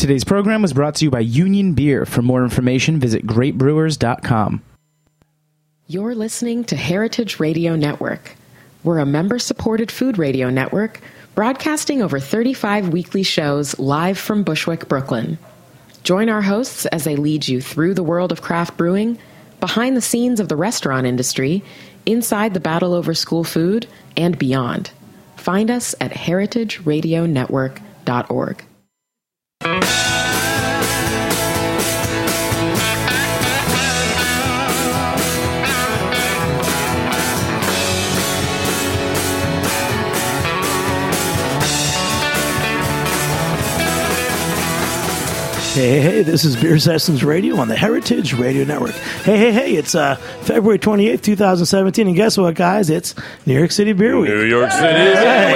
Today's program was brought to you by Union Beer. For more information, visit greatbrewers.com. You're listening to Heritage Radio Network. We're a member-supported food radio network broadcasting over 35 weekly shows live from Bushwick, Brooklyn. Join our hosts as they lead you through the world of craft brewing, behind the scenes of the restaurant industry, inside the battle over school food, and beyond. Find us at heritageradionetwork.org. Hey, this is Beer Sessions Radio on the Heritage Radio Network. Hey, it's February 28th, 2017, and guess what, guys? It's New York City Beer Week. New York City Beer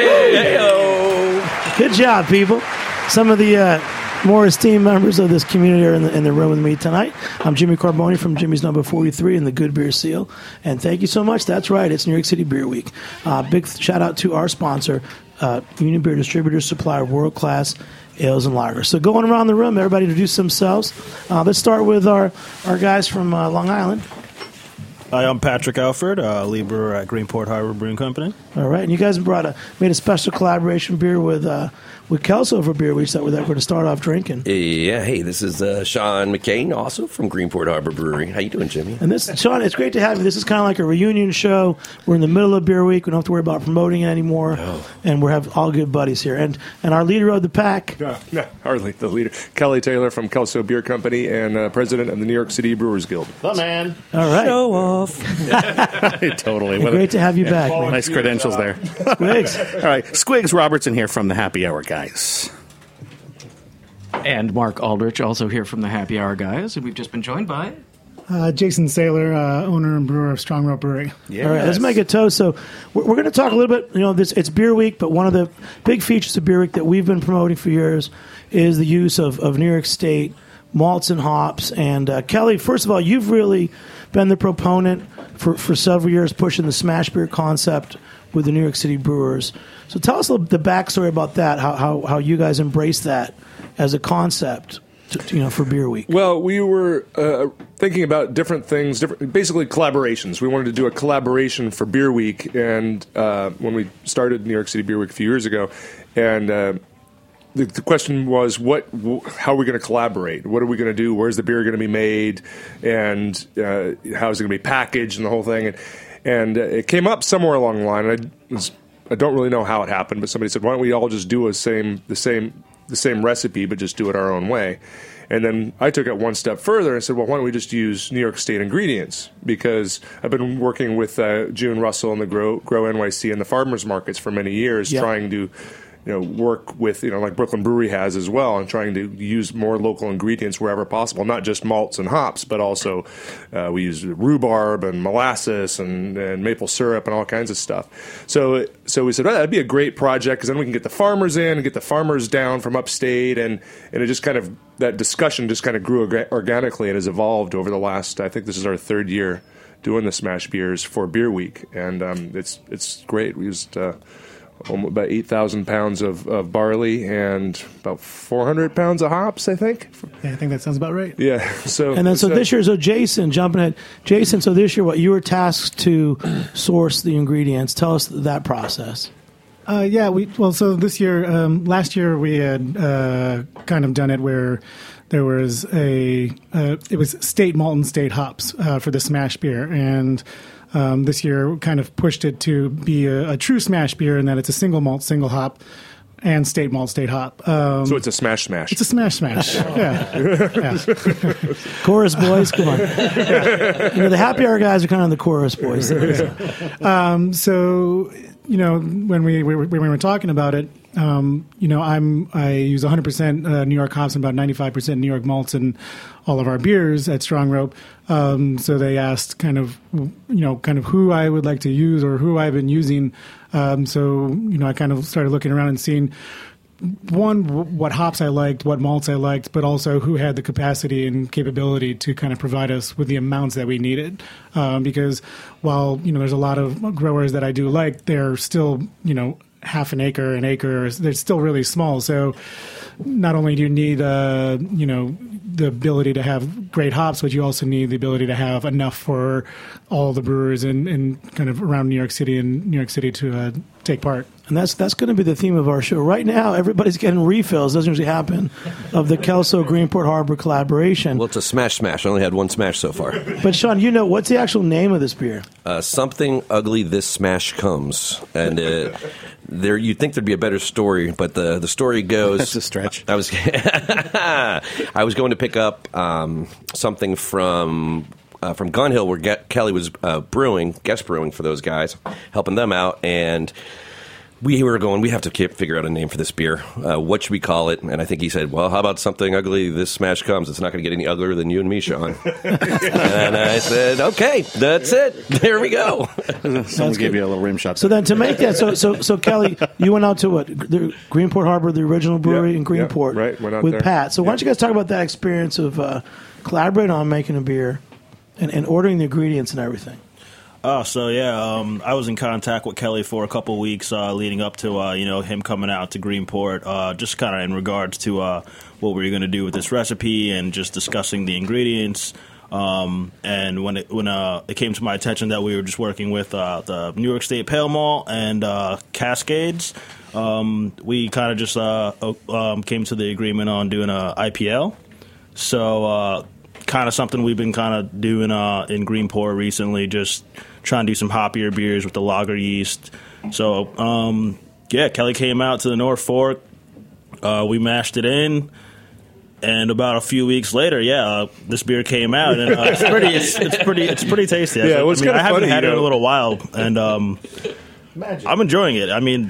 Week! Good job, people. Some of the more esteemed members of this community are in the room with me tonight. I'm Jimmy Carboni from Jimmy's Number 43 and the Good Beer Seal, and thank you so much. That's right, it's New York City Beer Week. Big shout out to our sponsor, Union Beer Distributors, supplier of world-class ales and lagers. So going around the room, everybody introduce themselves. Let's start with our guys from Long Island. Hi, I'm Patrick Alford, lead brewer at Greenport Harbor Brewing Company. All right, and you guys made a special collaboration beer with Kelso for Beer Week that we're going to start off drinking. Yeah, hey, this is Sean McCain, also from Greenport Harbor Brewery. How you doing, Jimmy? And this, Sean, it's great to have you. This is kind of like a reunion show. We're in the middle of Beer Week. We don't have to worry about promoting it anymore, and we have all good buddies here. And our leader of the pack. No, hardly the leader. Kelly Taylor from Kelso Beer Company and president of the New York City Brewers Guild. The man. All right. Show off. Totally. Great to have you back. Nice credentials there. Squigs. All right. Squigs Robertson here from the Happy Hour Guys. And Mark Aldrich, also here from the Happy Hour Guys. And we've just been joined by Jason Saylor, owner and brewer of Strong Rope Brewery. Yes. All right, let's make a toast. So we're going to talk a little bit, it's Beer Week, but one of the big features of Beer Week that we've been promoting for years is the use of New York State malts and hops. And Kelly, first of all, you've really been the proponent for several years pushing the smash beer concept with the New York City Brewers. So tell us the backstory about that, how you guys embraced that as a concept, for Beer Week. Well, we were thinking about different things, basically collaborations. We wanted to do a collaboration for Beer Week, and when we started New York City Beer Week a few years ago, and the question was, how are we going to collaborate? What are we going to do? Where's the beer going to be made? And how is it going to be packaged and the whole thing? And it came up somewhere along the line. And I don't really know how it happened, but somebody said, why don't we all just do the same recipe, but just do it our own way? And then I took it one step further and said, well, why don't we just use New York State ingredients? Because I've been working with June Russell and the Grow NYC and the farmers markets for many years, trying to work with, like Brooklyn Brewery has as well, and trying to use more local ingredients wherever possible, not just malts and hops, but also we use rhubarb and molasses and maple syrup and all kinds of stuff. So we said, that'd be a great project, because then we can get the farmers in and get the farmers down from upstate, and it just kind of, that discussion just kind of grew organically and has evolved over the last, I think this is our third year doing the smash beers for Beer Week, and it's great. We used about 8,000 pounds of barley and about 400 pounds of hops, I think. Yeah, I think that sounds about right. Yeah. So this year, Jason, jumping ahead. Jason, so this year, you were tasked to source the ingredients. Tell us that process. So this year, last year we had kind of done it where there was it was state malt and state hops for the smash beer, and this year kind of pushed it to be a true smash beer in that it's a single malt, single hop, and state malt, state hop. So it's a smash. It's a smash. Yeah. Chorus boys, come on. The Happy Hour guys are kind of the chorus boys. So, when we were talking about it, I use 100% New York hops and about 95% New York malts in all of our beers at Strong Rope. So they asked kind of who I would like to use or who I've been using. I kind of started looking around and seeing, what hops I liked, what malts I liked, but also who had the capacity and capability to kind of provide us with the amounts that we needed. Because while, there's a lot of growers that I do like, they're still, half an acre. They're still really small. So not only do you need, the ability to have great hops, but you also need the ability to have enough for all the brewers in kind of around New York City to take part. And that's going to be the theme of our show. Right now, everybody's getting refills. Doesn't usually happen, of the Kelso Greenport Harbor collaboration. Well, it's a smash. I only had one smash so far. But Sean, what's the actual name of this beer? Something ugly. This smash comes, and you'd think there'd be a better story, but the story goes. That's a stretch. I was going to pick up something from Gun Hill, where Kelly was guest brewing for those guys, helping them out, and we were going, we have to figure out a name for this beer. What should we call it? And I think he said, well, how about something ugly, this smash comes. It's not going to get any uglier than you and me, Sean. And I said, okay, that's it. There we go. Someone gave you a little rim shot. So then to make that, so Kelly, you went out to what? The Greenport Harbor, the original brewery in Greenport. Yeah, right, went out with there. Pat. So why don't you guys talk about that experience of collaborating on making a beer and ordering the ingredients and everything? I was in contact with Kelly for a couple weeks leading up to him coming out to Greenport, just kind of in regards to what we were going to do with this recipe and just discussing the ingredients. And when it came to my attention that we were just working with the New York State Pale Malt and Cascades, we kind of just came to the agreement on doing a IPL. So kind of something we've been kind of doing in Greenport recently, just trying to do some hoppier beers with the lager yeast. So, Kelly came out to the North Fork. We mashed it in. And about a few weeks later, this beer came out, and it's pretty tasty. Yeah, it was kind of funny. I haven't had it in a little while, and I'm enjoying it. I mean,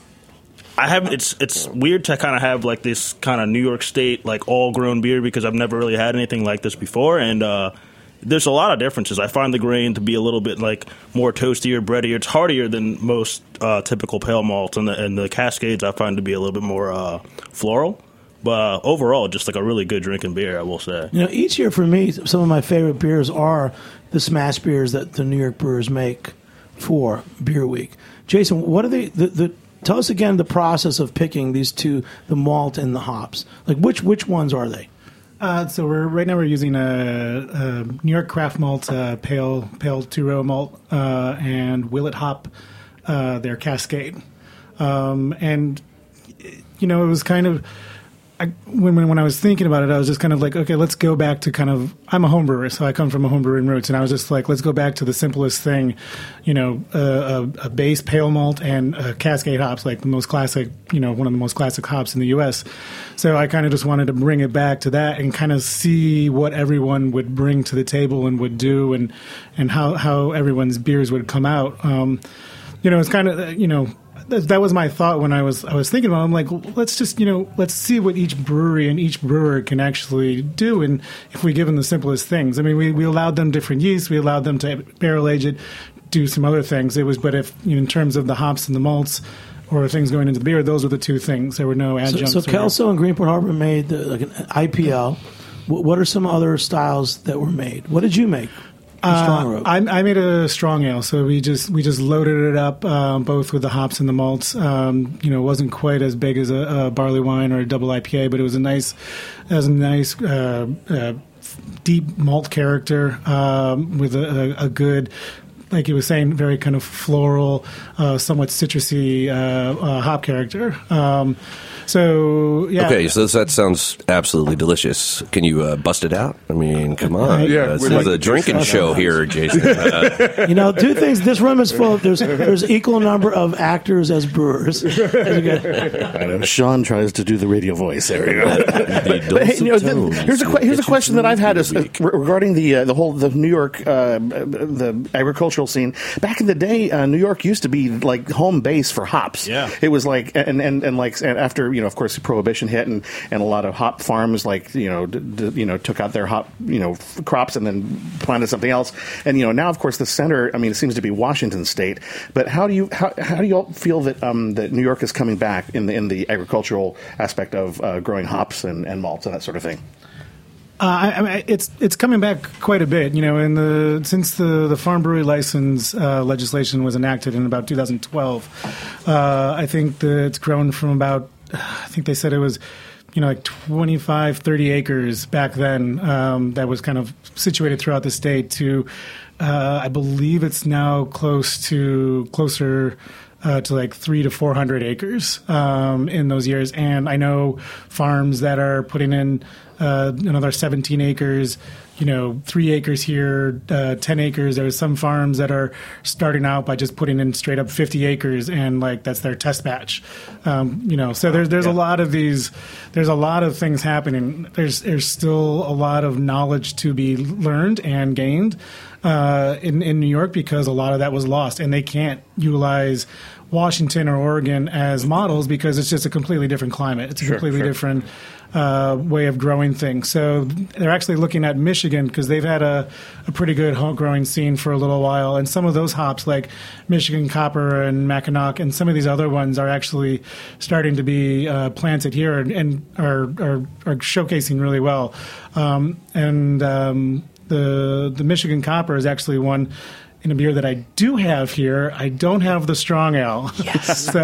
It's weird to kind of have like this kind of New York State like all grown beer because I've never really had anything like this before, and there's a lot of differences. I find the grain to be a little bit like more toasty or breadier. It's heartier than most typical pale malts, and the Cascades I find to be a little bit more floral. But overall, just like a really good drinking beer, I will say. Each year for me, some of my favorite beers are the smash beers that the New York brewers make for Beer Week. Jason, what are the tell us again the process of picking these two, the malt and the hops. Like which ones are they? So right now we're using a New York Craft Malt pale two-row malt and Willet hop, their Cascade, and it was kind of. When I was thinking about it, I was just kind of like, okay, let's go back to I'm a home brewer, so I come from a home brewing roots, and I was just like, let's go back to the simplest thing, a base pale malt and Cascade hops, like the most classic, one of the most classic hops in the U.S. So I kind of just wanted to bring it back to that and kind of see what everyone would bring to the table and would do, and how everyone's beers would come out. It's kind of, that was my thought when I was thinking about it. I'm like, let's just, let's see what each brewery and each brewer can actually do. And if we give them the simplest things, I mean, we allowed them different yeasts. We allowed them to barrel age it, do some other things. But if, in terms of the hops and the malts or things going into the beer, those were the two things. There were no adjuncts. So Kelso and Greenport Harbor made an IPL. What are some other styles that were made? What did you make? I made a strong ale, so we just loaded it up both with the hops and the malts. It wasn't quite as big as a barley wine or a double IPA, but it was a nice deep malt character with a good, like you were saying, very kind of floral, somewhat citrusy hop character. Okay, so that sounds absolutely delicious. Can you bust it out? I mean, come on. This is a drinking show here, Jason. Two things. This room is full of, there's equal number of actors as brewers. I know Sean tries to do the radio voice. There we go. Here's a question that I've had is regarding the New York the agricultural scene. Back in the day, New York used to be like home base for hops. Yeah, it was like and after of course, Prohibition hit, and a lot of hop farms took out their hop crops and then planted something else. And now, of course, the center. I mean, it seems to be Washington State. But how do you all feel that that New York is coming back in the agricultural aspect of growing hops and malts and that sort of thing? I mean, it's coming back quite a bit. Since the farm brewery license legislation was enacted in about 2012, I think that it's grown from about, I think they said it was, like 25, 30 acres back then that was kind of situated throughout the state to, I believe it's now closer to like 300 to 400 acres in those years. And I know farms that are putting in another 17 acres, 3 acres here, 10 acres. There's some farms that are starting out by just putting in straight up 50 acres, and like that's their test batch. So there's a lot of these. There's a lot of things happening. There's still a lot of knowledge to be learned and gained in New York, because a lot of that was lost, and they can't utilize Washington or Oregon as models because it's just a completely different climate. It's a completely different way of growing things. So they're actually looking at Michigan because they've had a pretty good growing scene for a little while. And some of those hops like Michigan Copper and Mackinac and some of these other ones are actually starting to be planted here and are showcasing really well. The Michigan Copper is actually one in a beer that I do have here. I don't have the strong ale. Yes. So,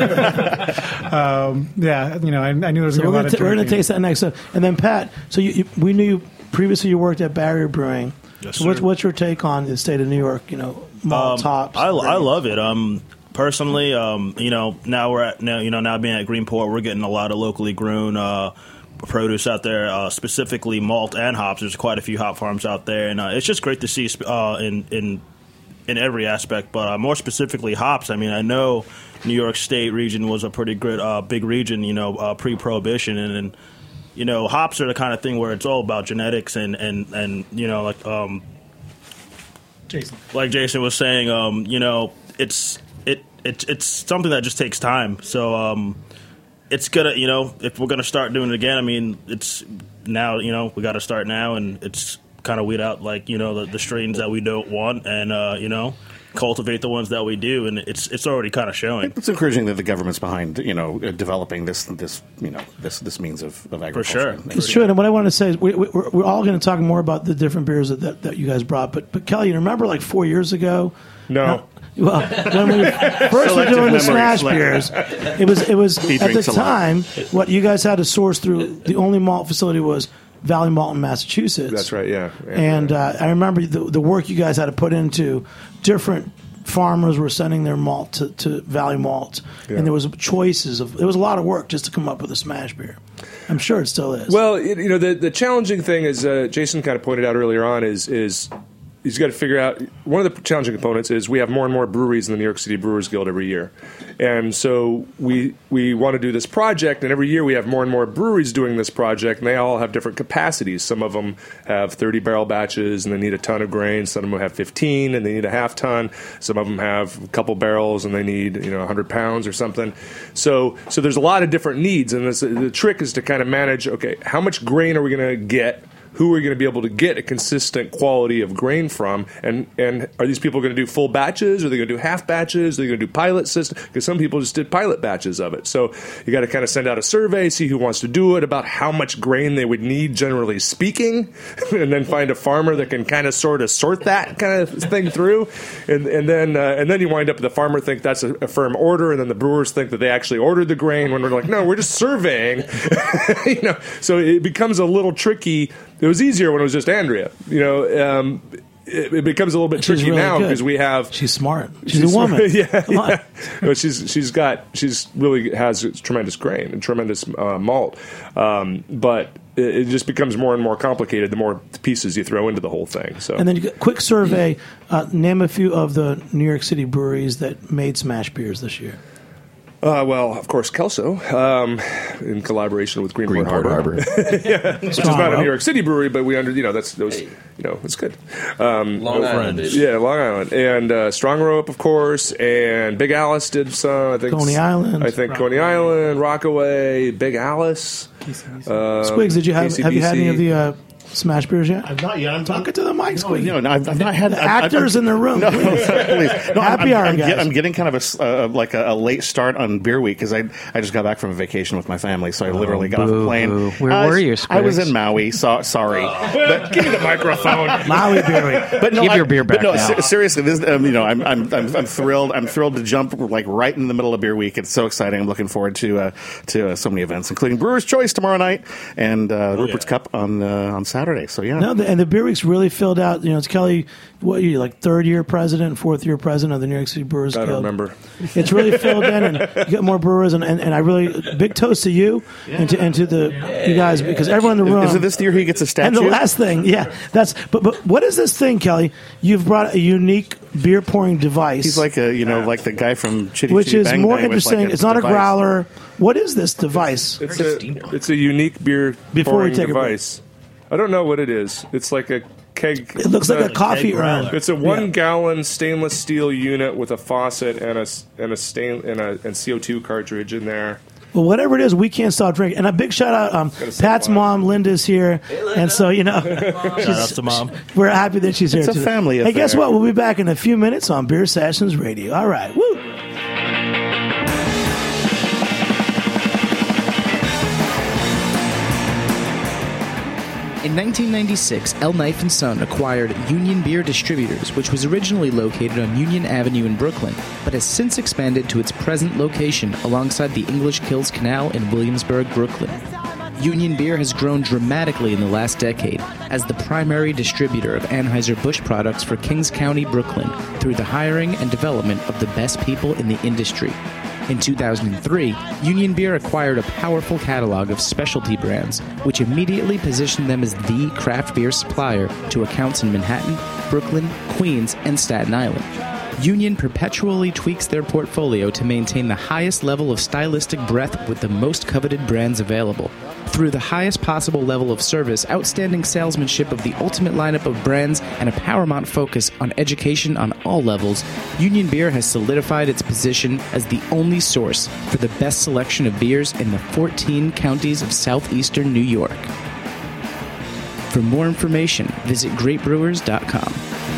I knew there was a lot of. We're going to taste that next. And then Pat, so we knew previously you worked at Barrier Brewing. Yes, so sir. what's your take on the state of New York? Malt hops. I love it. Personally, now being at Greenport, we're getting a lot of locally grown produce out there, specifically malt and hops. There's quite a few hop farms out there, and it's just great to see in every aspect, but more specifically hops. I mean, I know New York State region was a pretty good big region, pre-Prohibition, and hops are the kind of thing where it's all about genetics and like Jason was saying, it's something that just takes time. So it's gonna, if we're gonna start doing it again, I mean, it's now, we got to start now, and it's kind of weed out the strains that we don't want, and cultivate the ones that we do, and it's already kind of showing. It's encouraging that the government's behind developing this means of agriculture. For sure, it's true. And what I want to say is we're all going to talk more about the different beers that you guys brought. But Kelly, you remember like 4 years ago? No. Well, when we first were doing the smash beers, it was at the time what you guys had to source through. The only malt facility was Valley Malt in Massachusetts. That's right, yeah. And I remember the work you guys had to put into different farmers were sending their malt to Valley Malt, and there was choices of. It was a lot of work just to come up with a smash beer. I'm sure it still is. Well, the challenging thing, as Jason kind of pointed out earlier on, is he's got to figure out, one of the challenging components is we have more and more breweries in the New York City Brewers Guild every year. And so we want to do this project, and every year we have more and more breweries doing this project, and they all have different capacities. Some of them have 30-barrel batches, and they need a ton of grain. Some of them have 15, and they need a half ton. Some of them have a couple barrels, and they need 100 pounds or something. So there's a lot of different needs, and the trick is to kind of manage, okay, how much grain are we going to get? Who are we going to be able to get a consistent quality of grain from? And are these people going to do full batches? Are they going to do half batches? Are they going to do pilot systems? Because some people just did pilot batches of it. So you got to kind of send out a survey, see who wants to do it, about how much grain they would need, generally speaking, and then find a farmer that can kind of sort that kind of thing through. And then you wind up, the farmer think that's a firm order, and then the brewers think that they actually ordered the grain, when we're like, no, we're just surveying. So it becomes a little tricky. It was easier when it was just Andrea. It becomes a little bit tricky really now good. because we have. She's smart. She's a woman. Yeah. But she's really has tremendous grain and tremendous malt. But it just becomes more and more complicated the more pieces you throw into the whole thing. So. And then quick survey. Name a few of the New York City breweries that made smash beers this year. Well, of course, Kelso, in collaboration with Greenport Harbor. Which is not a New York City brewery, but it's good. Long Island. Yeah, Long Island. And Strong Rope, of course, and Big Alice did some, I think. Coney Island. I think Coney Island, Rockaway, Big Alice. Squigs, have you had any of the Smash Beers yet? I've not yet. I'm Talking to the mic, Squeaky. I've not had Actors in the room. No, please. please. No, Happy hour, guys. I'm getting kind of a late start on Beer Week because I just got back from a vacation with my family, so I literally got off a plane. Where were you, I was Squiggs? in Maui. Sorry, but give me the microphone. Maui Beer Week. But no, Give your beer back But no, now. seriously, this, I'm thrilled. I'm thrilled to jump like right in the middle of Beer Week. It's so exciting. I'm looking forward to so many events, including Brewer's Choice tomorrow night and Rupert's Cup on Saturday. So yeah, No, and the Beer Week's really filled out. You know, it's Kelly. What are you, like, third year president, fourth year president of the New York City Brewers I Guild? don't remember. It's really filled in, and you got more brewers, and I really big toast to you and to the you guys, because everyone in the room. is it this year he gets a statue? And the last thing, that's but what is this thing, Kelly? You've brought a unique beer pouring device. He's like like the guy from Chitty which Chitty is Bang more Bang with, interesting. like, It's not device. a growler. What is this device? It's a unique beer Before we pouring take a break. device. I don't know what it is. It's like a keg. It looks like a coffee urn. It's a 1 gallon stainless steel unit with a faucet and a CO2 cartridge in there. Well, whatever it is, we can't stop drinking. And a big shout out, Pat's mom, Linda's here, and so Shout out to Mom. we're happy that she's here. It's a today. family Hey, guess affair. what? We'll be back in a few minutes on Beer Sessions Radio. All right, woo. In 1996, El Knife & Son acquired Union Beer Distributors, which was originally located on Union Avenue in Brooklyn, but has since expanded to its present location alongside the English Kills Canal in Williamsburg, Brooklyn. Union Beer has grown dramatically in the last decade as the primary distributor of Anheuser-Busch products for Kings County, Brooklyn, through the hiring and development of the best people in the industry. In 2003, Union Beer acquired a powerful catalog of specialty brands, which immediately positioned them as the craft beer supplier to accounts in Manhattan, Brooklyn, Queens, and Staten Island. Union perpetually tweaks their portfolio to maintain the highest level of stylistic breadth with the most coveted brands available. Through the highest possible level of service, outstanding salesmanship of the ultimate lineup of brands, and a paramount focus on education on all levels, Union Beer has solidified its position as the only source for the best selection of beers in the 14 counties of southeastern New York. For more information, visit greatbrewers.com.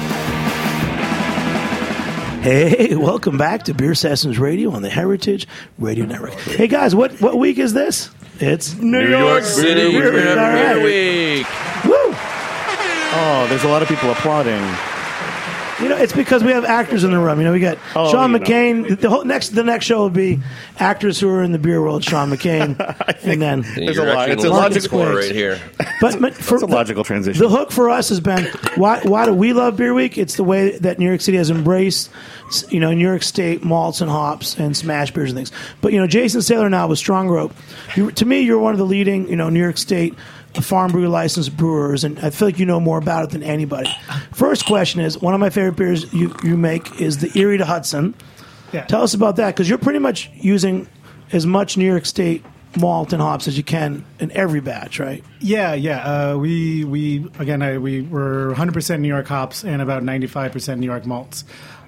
Hey, welcome back to Beer Sessions Radio on the Heritage Radio Network. Hey, guys, what week is this? It's New York City Beer Week. All right. Beer Week. Woo! Oh, there's a lot of people applauding. You know, it's because we have actors in the room. You know, we got Sean McCain. The next show will be actors who are in the beer world. Sean McCain, and then There's You're a lot. actually It's in a the logical score right here. but for It's a logical transition. The hook for us has been why do we love Beer Week? It's the way that New York City has embraced, you know, New York State malts and hops and smash beers and things. But, you know, Jason Saylor now with Strong Rope. To me, you're one of the leading, you know, New York State farm brew licensed brewers, and I feel like you know more about it than anybody. First question is, one of my favorite beers you make is the Erie to Hudson. Yeah. Tell us about that, because you're pretty much using as much New York State malt and hops as you can in every batch, right? Yeah. We were 100% New York hops and about 95% New York malts.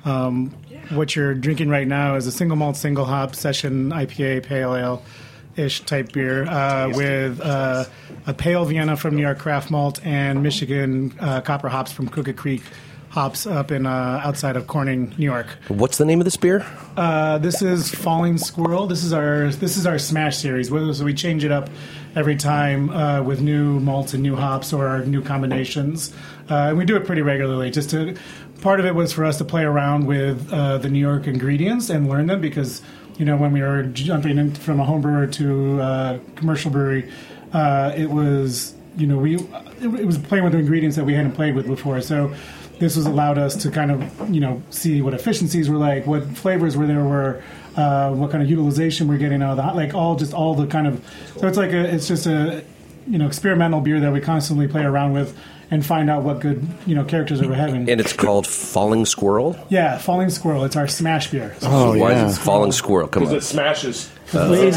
What you're drinking right now is a single malt, single hop session IPA pale ale-ish type beer with a pale Vienna from New York Craft Malt and Michigan Copper hops from Crooked Creek hops up in outside of Corning, New York. What's the name of this beer? This is Falling Squirrel. This is our Smash series. So we change it up every time with new malts and new hops or new combinations. And we do it pretty regularly. Part of it was for us to play around with the New York ingredients and learn them, because, you know, when we were jumping in from a home brewer to a commercial brewery, it was, you know, it was playing with the ingredients that we hadn't played with before. So this was allowed us to kind of, you know, see what efficiencies were like, what flavors were there, what kind of utilization we're getting out of the, all the kind of. So it's just a, you know, experimental beer that we constantly play around with and find out what good, you know, characters that we're having. And it's called Falling Squirrel? Yeah, Falling Squirrel. It's our smash beer. Why is it Falling Squirrel? Come Because on. it smashes. Okay.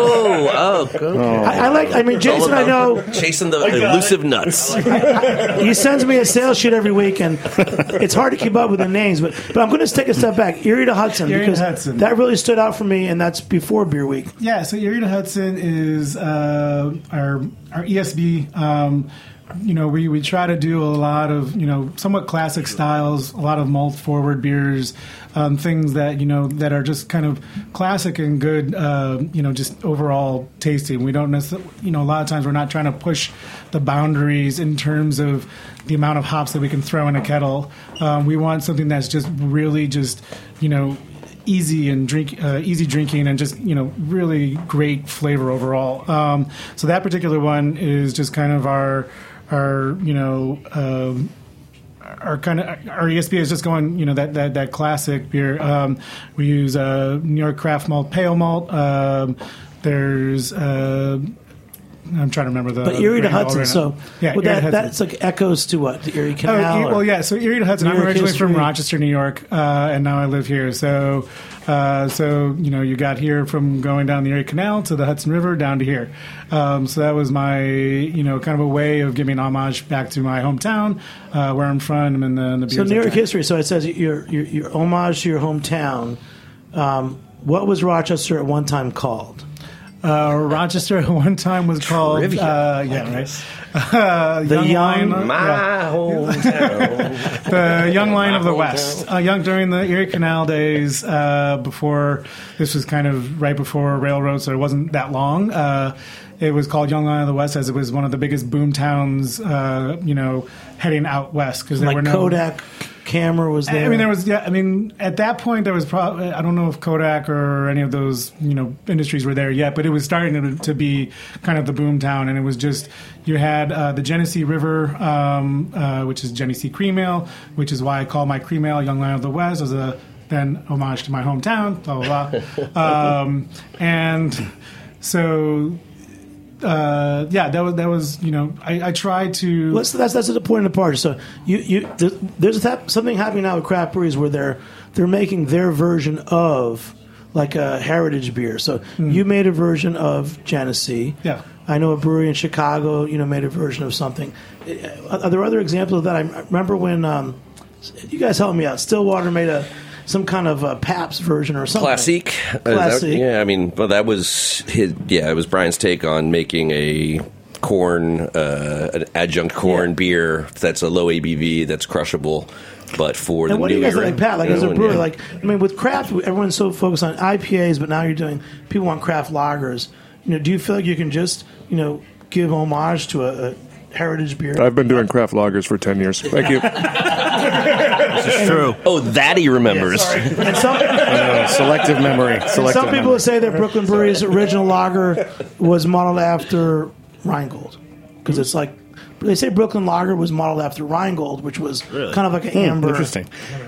I mean, Jason, I know Chasing the elusive nuts. he sends me a sales sheet every week, and it's hard to keep up with the names. But I'm going to take a step back. Erie to Hudson, Erie to because Hudson. that really stood out for me, and that's before Beer Week. Yeah, so Erie to Hudson is our ESB. we try to do a lot of, somewhat classic styles, a lot of malt forward beers, things that, that are just kind of classic and good, just overall tasty. We don't necessarily, a lot of times we're not trying to push the boundaries in terms of the amount of hops that we can throw in a kettle. We want something that's just really just, easy drinking and just really great flavor overall. So that particular one is just kind of our ESB is just going that classic beer. We use New York craft malt, pale malt. There's I'm trying to remember the. But Erie to Hudson, right so yeah, that's like echoes to what, the Erie Canal. So Erie to Hudson. I'm originally from Rochester, New York, and now I live here. So you got here from going down the Erie Canal to the Hudson River down to here. So that was my kind of a way of giving homage back to my hometown, where I'm from, and the beers. So New York history. So it says your homage to your hometown. What was Rochester at one time called? Rochester at one time was called the Young Line of the West. During the Erie Canal days, before this was kind of right before railroad, so it wasn't that long. It was called Young Line of the West as it was one of the biggest boom towns, heading out west because there were no Kodak camera was there. At that point there was probably, I don't know if Kodak or any of those industries were there yet, but it was starting to be kind of the boom town, and it was just you had the Genesee River, which is Genesee Cream Ale, which is why I call my cream ale Young Line of the West as a then homage to my hometown, blah blah blah. And so. That was I tried to. That's the point of the party. So there's something happening now with craft breweries where they're making their version of like a heritage beer. So you made a version of Genesee. Yeah. I know a brewery in Chicago, made a version of something. Are there other examples of that? I remember when you guys helped me out. Stillwater made some kind of Pabst version or something. Classique. That was it was Brian's take on making a corn, an adjunct corn beer that's a low ABV, that's crushable, but for the new era. And what do you guys like, Pat? Like, as a brewer, with craft, everyone's so focused on IPAs, but now people want craft lagers. Do you feel like you can just, give homage to a heritage beer? I've been doing craft lagers for 10 years. Thank you. This is true. Oh, that he remembers. And selective memory. Some people would say that Brooklyn Brewery's original lager was modeled after Rheingold, because it's like they say Brooklyn Lager was modeled after Rheingold, which was kind of like an amber. Interesting.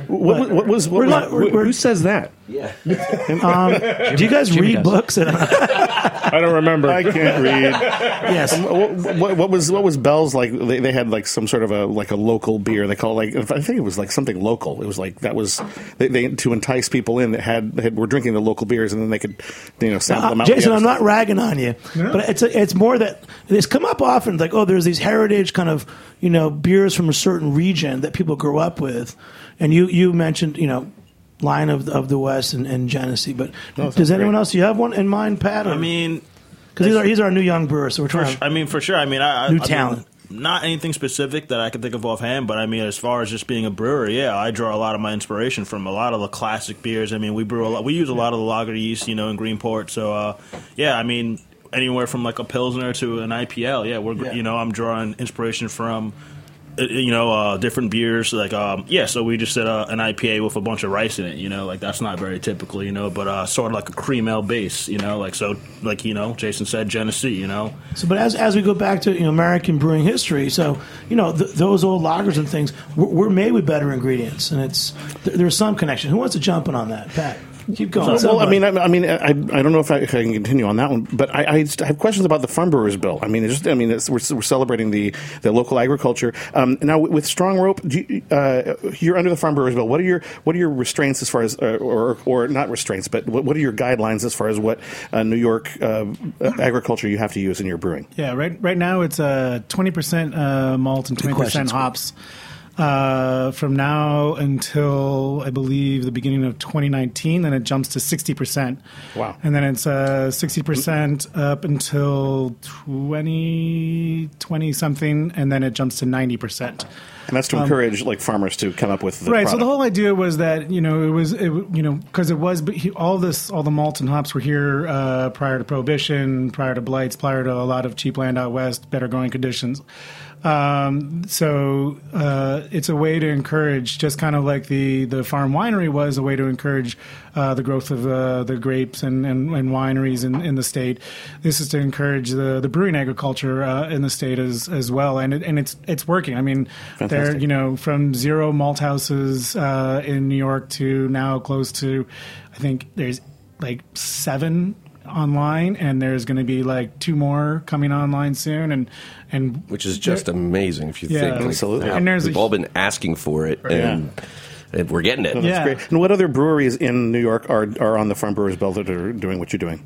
Who says that? Yeah. Do you guys read books? I don't remember. I can't read. Yes. What was Bell's like? They had like some sort of a local beer. They call it I think it was like something local. It was like that was they to entice people in that were drinking the local beers, and then they could sample them out. Jason, I'm not ragging on you, but it's more that it's come up often. Like, there's these heritage kind of beers from a certain region that people grew up with, and you mentioned Line of the West and Genesee, but does anyone else? Do you have one in mind, Pat? Because he's our new young brewer, so we're trying. For sure. New talent. Not anything specific that I can think of offhand, but as far as just being a brewer, I draw a lot of my inspiration from a lot of the classic beers. We brew a lot. We use a lot of the lager yeast, in Greenport. So anywhere from like a Pilsner to an IPL. I'm drawing inspiration from. Different beers, so we just did an IPA with a bunch of rice in it, that's not very typical, but sort of like a cream ale base, Jason said, Genesee, So, but as we go back to, American brewing history, so, those old lagers and things were made with better ingredients, and there's some connection. Who wants to jump in on that, Pat? Keep going. Well, I don't know if I can continue on that one, but I have questions about the Farm Brewers Bill. We're celebrating the local agriculture. Now with Strong Rope, you're under the Farm Brewers Bill. What are your restraints as far as, or not restraints, but what are your guidelines as far as what New York agriculture you have to use in your brewing? Yeah, right now it's 20% malt and 20% hops. from now until I believe the beginning of 2019. Then it jumps to 60%. Wow. And then it's 60% up until 2020 something, and then it jumps to 90%. And that's to encourage like farmers to come up with the Right. product. So the whole idea was that because all the malts and hops were here prior to Prohibition, prior to blights, prior to a lot of cheap land out west, better growing conditions. So it's a way to encourage, just kind of like the farm winery was a way to encourage the growth of the grapes and wineries in the state. This is to encourage the brewing agriculture in the state as well, and it's working. I mean, Fantastic. they're from 0 malt houses in New York to now close to, I think there's like 7 online, and there's going to be like 2 more coming online soon, and Which is just amazing if you Yeah. think. Like, Absolutely. how And there's we've all been asking for it, and we're getting it. That's Yeah. great. And what other breweries in New York are on the Farm Brewers Bill that are doing what you're doing?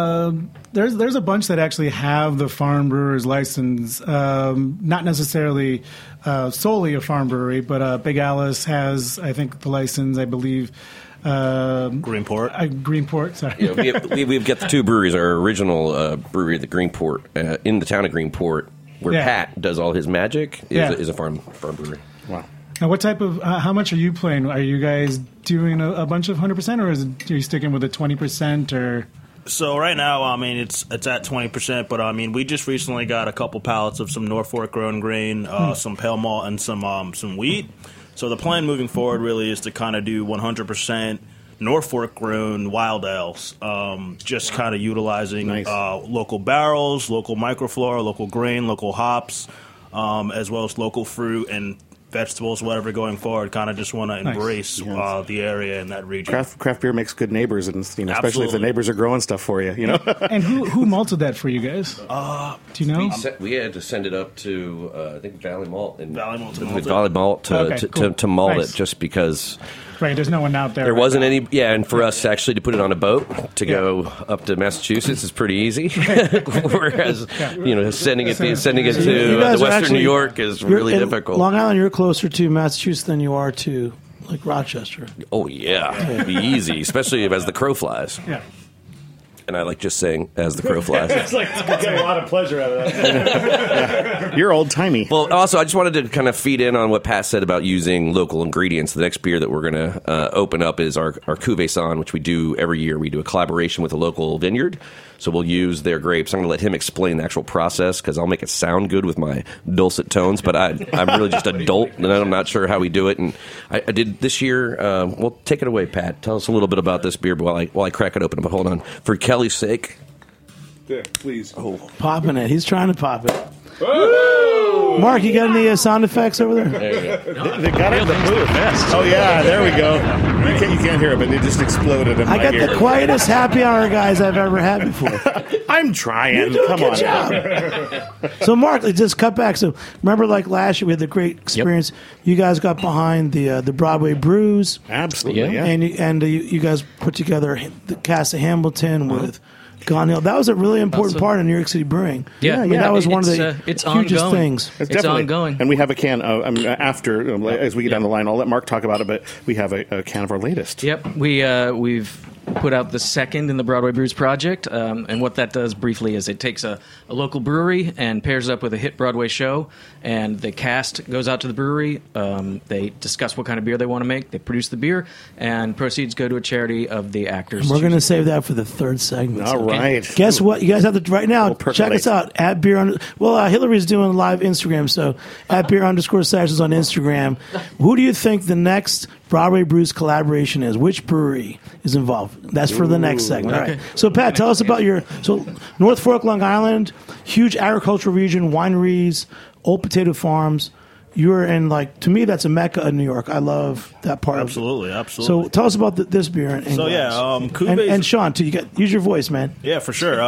There's a bunch that actually have the farm brewer's license, not necessarily solely a farm brewery, but Big Alice has, I think, the license, I believe. Greenport. Greenport, sorry. Yeah, we've got the 2 breweries. Our original brewery, the Greenport, in the town of Greenport, where Yeah. Pat does all his magic, Yeah. is a farm brewery. Wow. Now, what type of, how much are you playing? Are you guys doing a bunch of 100%, or are you sticking with a 20%, or? So right now, I mean, it's at 20%, but I mean, we just recently got a couple pallets of some Norfolk grown grain, some pale malt, and some wheat. So the plan moving forward really is to kind of do 100% Norfolk grown wild ales, just kind of utilizing Nice. local barrels, local microflora, local grain, local hops, as well as local fruit and vegetables, whatever going forward. Kind of just want to embrace Yes. the area and that region. Craft beer makes good neighbors, and especially if the Absolutely. neighbors are growing stuff for you. And who malted that for you guys? Do you know? We had to send it up to I think Valley Malt and Valley Malt to malt it. Valley Malt to Okay, cool. to malt Nice. it, just because Right, there's no one out there. there right wasn't now. any. Yeah, and for us actually to put it on a boat to go up to Massachusetts is pretty easy. Whereas sending it to You the guys Western are actually- New York is you're- really in difficult. Long Island, you're closer to Massachusetts than you are to like Rochester. Oh yeah, it'd be easy, especially as the crow flies. Yeah. And I like just saying "as the crow flies." It's like I get a lot of pleasure out of that. You're old timey. Well, also, I just wanted to kind of feed in on what Pat said about using local ingredients. The next beer that we're going to open up is our Cuvée San, which we do every year. We do a collaboration with a local vineyard, so we'll use their grapes. I'm going to let him explain the actual process because I'll make it sound good with my dulcet tones, but I'm really just a dolt, and I'm not sure how we do it. And I did this year. Well, take it away, Pat. Tell us a little bit about this beer while I crack it open. But hold on, for Kelly's sake. Yeah, please. Popping it. He's trying to pop it. Mark, you got any sound effects over there? They got it in the booth. Oh yeah, there we go. You can't hear it, but it just exploded in I my got ear. the quietest happy hour guys I've ever had before. I'm trying. You're doing Come a on. good job. So, Mark, let's just cut back. So, remember, like last year, we had the great experience. You guys got behind the Broadway Brews, Absolutely. Yeah. Yeah. and you guys put together the cast of Hamilton with Gone Hill. That was a really important part of New York City brewing. Yeah, I mean, that was one of it's, the it's hugest ongoing. things. It's definitely ongoing. And we have a can after, as we get down the line, I'll let Mark talk about it, but we have a can of our latest. Yep, we've put out the second in the Broadway Brews project, and what that does briefly is it takes a local brewery and pairs up with a hit Broadway show, and the cast goes out to the brewery. They discuss what kind of beer they want to make. They produce the beer, and proceeds go to a charity of the actors. We're going to save that for the third segment. All right. Guess what? You guys have to right now. We'll percolate. Check us out at beer. Hillary's doing live Instagram, so at beer_sessions on Instagram. Who do you think the next Broadway Brews collaboration is? Which brewery is involved? That's for the next segment. All right. So, Pat, tell us about North Fork, Long Island, huge agricultural region, wineries, old potato farms. You're in, to me, that's a mecca of New York. I love that part. Absolutely. So tell us about this beer. And So, yeah, glass. Cuvées- and Sean, too. Use your voice, man. Yeah, for sure.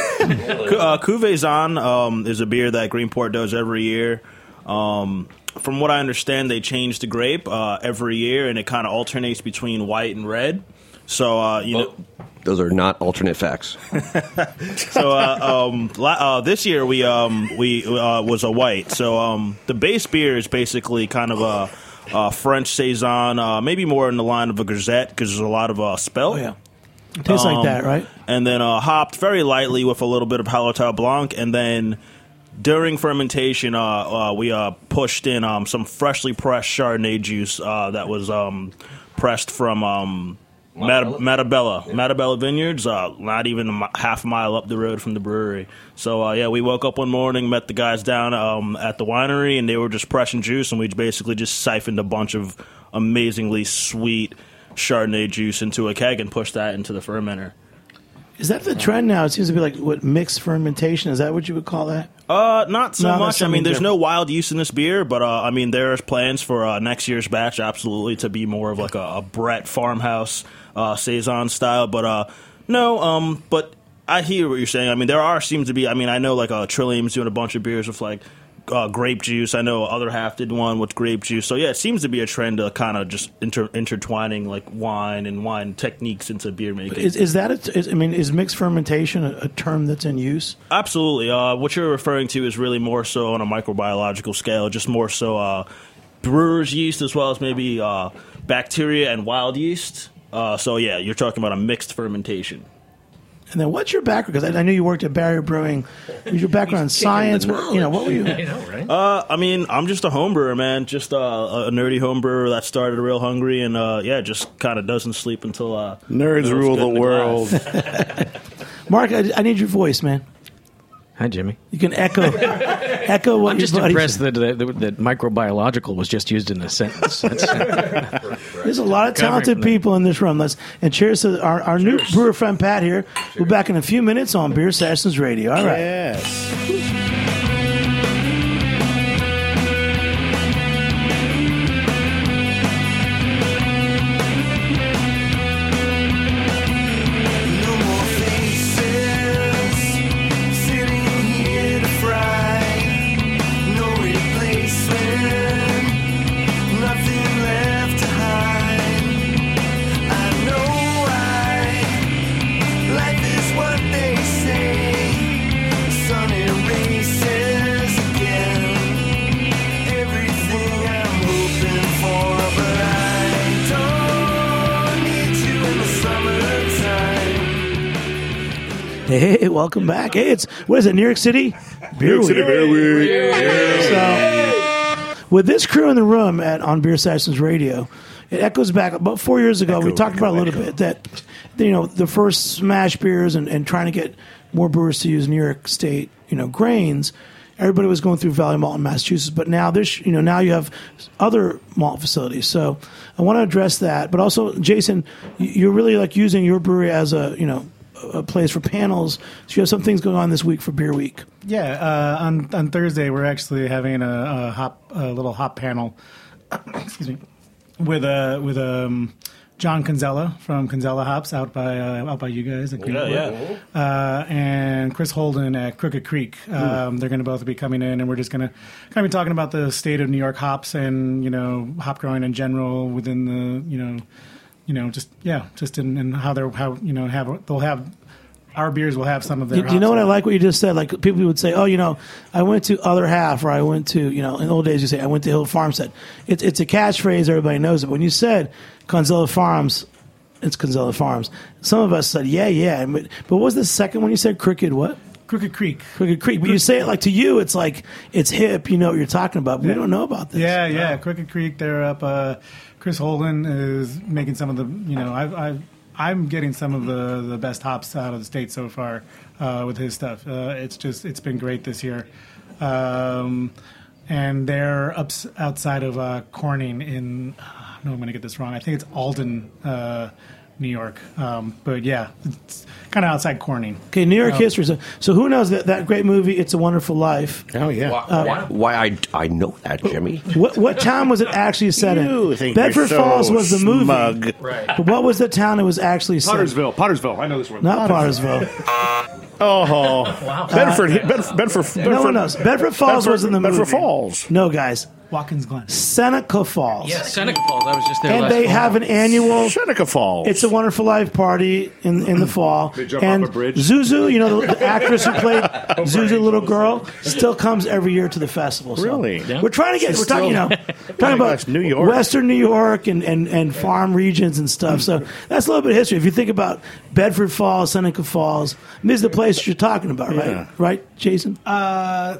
Cuvée San is a beer that Greenport does every year. From what I understand, they change the grape every year, and it kind of alternates between white and red. So you know. Those are not alternate facts. So this year we was a white. So the base beer is basically kind of a French saison, maybe more in the line of a grisette because there's a lot of spelt. Oh, yeah. It tastes like that, right? And then hopped very lightly with a little bit of Hallertau Blanc, and then during fermentation we pushed in some freshly pressed Chardonnay juice that was pressed from Matabella Vineyards, not even half a mile up the road from the brewery. So, we woke up one morning, met the guys down at the winery, and they were just pressing juice, and we basically just siphoned a bunch of amazingly sweet Chardonnay juice into a keg and pushed that into the fermenter. Is that the trend now? It seems to be like what mixed fermentation. Is that what you would call that? Not so much. I mean, there's different. no wild yeast in this beer, but I mean, there's plans for next year's batch, absolutely, to be more of like a Brett farmhouse saison style. But no. But I hear what you're saying. I mean, seems to be. I mean, I know like Trillium's doing a bunch of beers with like grape juice. I know Other Half did one with grape juice. So yeah, it seems to be a trend to kind of just intertwining like wine and wine techniques into beer making. Is mixed fermentation a term that's in use? Absolutely. What you're referring to is really more so on a microbiological scale, just more so brewer's yeast as well as maybe bacteria and wild yeast. So yeah, you're talking about a mixed fermentation. And then what's your background? Because I know you worked at Barrier Brewing. Was your background in science? What were you? I know, right? I mean, I'm just a home brewer, man. Just a nerdy home brewer that started real hungry and, just kind of doesn't sleep until... Nerds rule the world. Mark, I need your voice, man. Hi, Jimmy. You can echo what I'm just your buddy impressed said. that microbiological was just used in a sentence. There's a lot of talented people in this room. And cheers to our new brewer friend Pat here. We're back in a few minutes on Beer Sessions Radio. All right. Yes. Hey, welcome back. Hey, what is it, New York City? Beer Week. So, with this crew in the room on Beer Sessions Radio, it echoes back about 4 years ago. We talked about a little bit that, the first smash beers and trying to get more brewers to use New York State, grains. Everybody was going through Valley Malt in Massachusetts, but now now you have other malt facilities. So I want to address that, but also, Jason, you're really like using your brewery as a place for panels. So you have some things going on this week for Beer Week. Yeah, on Thursday we're actually having a little hop panel. Excuse me, with John Kinsella from Kinsella Hops out by you guys at Greenwood. And Chris Holden at Crooked Creek. They're going to both be coming in, and we're just going to kind of be talking about the state of New York hops and hop growing in general within the just in how they'll have our beers will have some of their. Do you know what I like? What you just said. Like people would say, "Oh, I went to Other Half," or "I went to," in the old days you say, "I went to Hill Farmstead." It's a catchphrase. Everybody knows it. When you said Kinsella Farms, it's Kinsella Farms. Some of us said, "Yeah." But what was the second one you said? Crooked what? Crooked Creek. Crooked Creek. But you say it like to you, it's like it's hip. You know what you're talking about. But we don't know about this. Yeah. Crooked Creek. They're up. Chris Holden is making some of the. I'm getting some of the best hops out of the state so far with his stuff. It's been great this year, and they're outside of Corning in. No, I'm going to get this wrong. I think it's Alden, New York. But yeah, it's kind of outside Corning. Okay, New York history. So who knows that great movie, It's a Wonderful Life? Oh, yeah. Why I know that, Jimmy. What town was it actually set in? Bedford Falls was the movie. Smug. Right. But what was the town it was actually set in? Pottersville. I know this one. Not Pottersville. Oh, wow. Bedford. No one knows. Bedford Falls was in the movie. Bedford Falls. No, guys. Watkins Glen. Seneca Falls. Yeah, Seneca Falls. I was just there And last they fall. have an annual Seneca Falls. It's a Wonderful Life party in the fall. They jump and off a bridge. Zuzu, the actress who played Zuzu, little girl, still comes every year to the festival. So Really? Yeah. We're trying to get. We're talking, talking about gosh, New York. Western New York and farm regions and stuff. So that's a little bit of history. If you think about Bedford Falls, Seneca Falls, these are the places you're talking about, right? Yeah. Right, Jason? I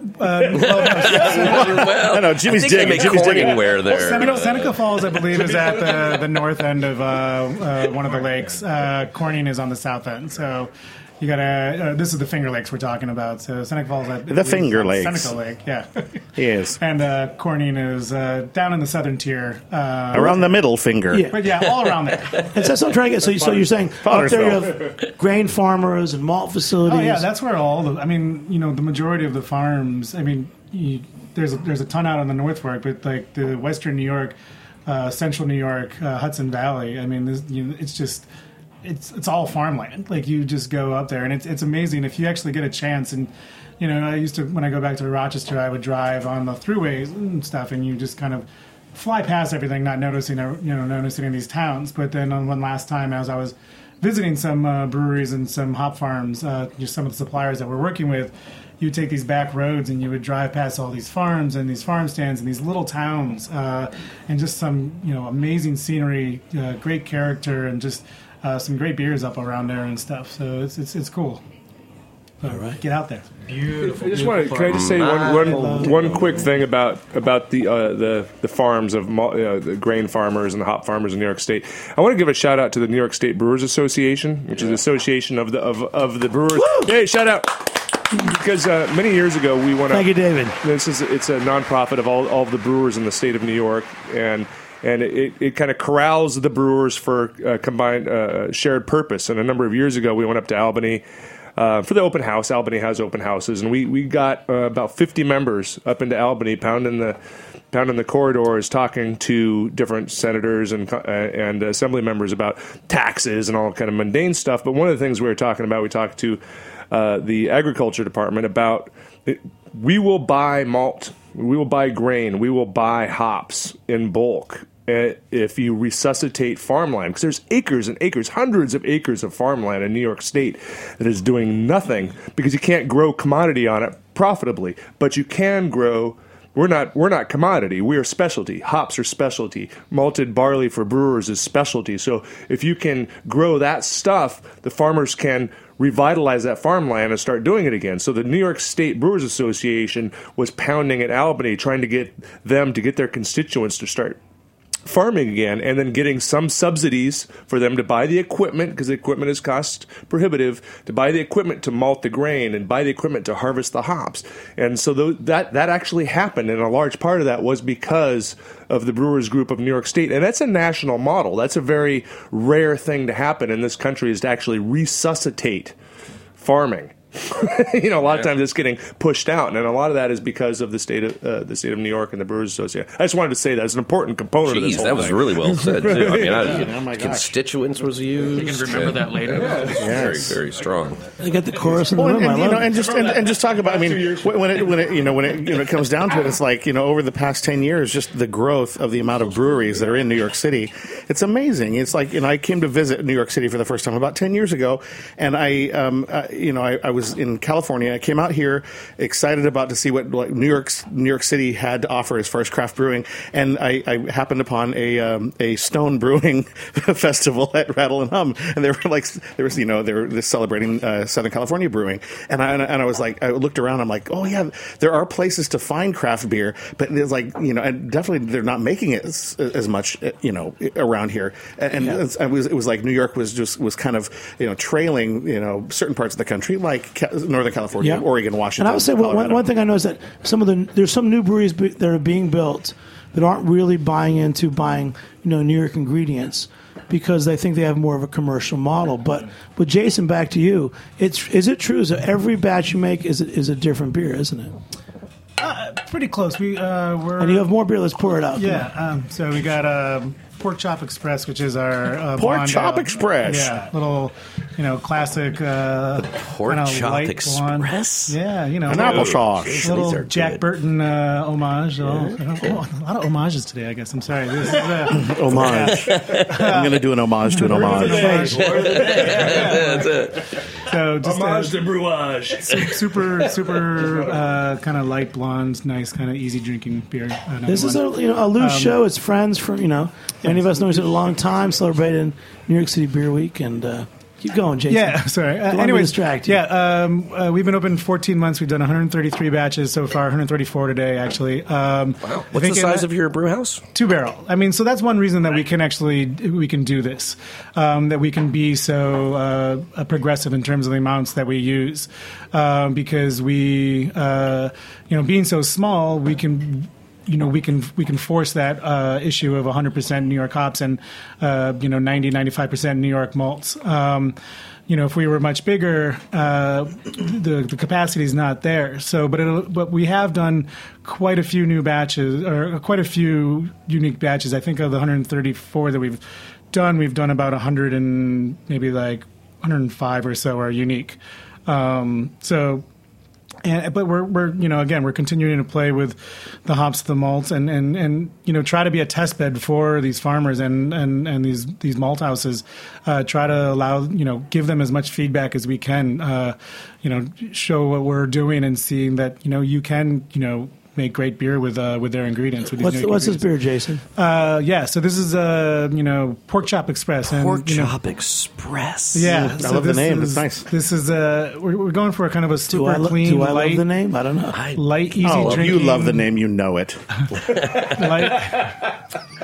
know Jimmy's I think they digging. make Jimmy's digging. Corningware there. Seneca Falls, I believe, is at the north end of one of the lakes. Corning is on the south end. So you gotta. This is the Finger Lakes we're talking about. So Seneca Falls, The Finger Lakes. Seneca Lake, yeah. Yes. And Corning is down in the southern tier. Around the middle finger. Yeah. But yeah, all around there. And so that's what I'm trying to get. So you're saying up there you have grain farmers and malt facilities. Oh yeah, that's where all the. I mean, the majority of the farms. I mean, there's a ton out on the North Fork, but like the Western New York, Central New York, Hudson Valley. I mean, it's just. It's all farmland. Like you just go up there, and it's amazing if you actually get a chance. And I used to, when I go back to Rochester, I would drive on the throughways and stuff, and you just kind of fly past everything, not noticing in these towns. But then on one last time, as I was visiting some breweries and some hop farms, just some of the suppliers that we're working with, you would take these back roads and you would drive past all these farms and these farm stands and these little towns, and just some amazing scenery, great character, and just some great beers up around there and stuff. So it's cool. All right, get out there. Beautiful. Can I just say one quick thing about the farms of the grain farmers and the hop farmers in New York State? I want to give a shout out to the New York State Brewers Association, which is an association of the brewers. Woo! Hey, shout out! Because many years ago we went. Thank you, David. It's a nonprofit of all of the brewers in the state of New York, and it kind of corrals the brewers for combined shared purpose. And a number of years ago, we went up to Albany for the open house. Albany has open houses, and we got about 50 members up into Albany, pounding the corridors, talking to different senators and assembly members about taxes and all kind of mundane stuff. But one of the things we talked to the agriculture department about. We will buy malt, we will buy grain, we will buy hops in bulk if you resuscitate farmland. Because there's acres and acres, hundreds of acres of farmland in New York State that is doing nothing because you can't grow commodity on it profitably. But you can grow. We're not commodity. We are specialty. Hops are specialty. Malted barley for brewers is specialty. So if you can grow that stuff, the farmers can revitalize that farmland and start doing it again. So the New York State Brewers Association was pounding at Albany, trying to get them to get their constituents to start farming again, and then getting some subsidies for them to buy the equipment, because the equipment is cost prohibitive, to buy the equipment to malt the grain and buy the equipment to harvest the hops. And so that actually happened, and a large part of that was because of the Brewers Group of New York State. And that's a national model. That's a very rare thing to happen in this country, is to actually resuscitate farming. A lot of times it's getting pushed out, and a lot of that is because of the state of New York and the Brewers Association. I just wanted to say that it's an important component of this whole that was thing. really well said, too. Oh my gosh. Constituents was used. You can remember that later. Very, very strong. I got the chorus in the Well, room. I love it. and just talk about. I mean, when it comes down to it, it's like over the past 10 years, just the growth of the amount of breweries that are in New York City. It's amazing. It's like I came to visit New York City for the first time about 10 years ago, and I was in California. I came out here excited about to see what New York City had to offer as far as craft brewing, and I happened upon a Stone Brewing festival at Rattle and Hum, and they were celebrating Southern California brewing, and I was like, I looked around, I'm like, oh yeah, there are places to find craft beer, but it's like and definitely they're not making it as much around here, and it was like New York was kind of trailing certain parts of the country like Northern California, Oregon, Washington. And I would say one thing I know is that there's some new breweries that are being built that aren't really buying New York ingredients because they think they have more of a commercial model. But Jason, back to you. Is it true that every batch you make is a different beer, isn't it? Pretty close. We're and you have more beer. Let's pour it out. Yeah. So we got Pork Chop Express, which is our Pork blonde Chop ale. Express. Yeah, little, classic Pork kinda Chop light Express? blonde. Yeah, An little- applesauce. Little These are Jack good. Burton homage. A lot of homages today, I guess. I'm sorry. This is, Homage. I'm going to do an homage to an homage. That's it. So just Homage de brouage. super kind of light blonde, nice kind of easy drinking beer. This is a loose show. It's friends from many of us know each other a long time, celebrating New York City Beer Week, and keep going, Jason. Yeah, sorry. Don't let me Anyways, distract you. yeah, we've been open 14 months. We've done 133 batches so far, 134 today, actually. Wow. What's the size of your brew house? 2-barrel. I mean, so that's one reason that we can do this, that we can be so progressive in terms of the amounts that we use, because we, being so small, we can. We can force that issue of 100% New York hops and 90-95% New York malts. If we were much bigger, the capacity is not there. So, but we have done quite a few new batches, or quite a few unique batches. I think of the 134 that we've done about 100 and maybe like 105 or so are unique. But we're continuing to play with the hops, the malts, and try to be a test bed for these farmers and these malt houses. Try to allow give them as much feedback as we can. Show what we're doing and seeing that you can make great beer with their ingredients. With these What's this beer, Jason? So this is Pork Chop Express. And, Pork Chop Express. Yeah, I love the name. It's nice. This is we're going for a kind of a super clean, do I light, love the name? I don't know. light, easy Oh, if drinking. you love the name, you know it. Light,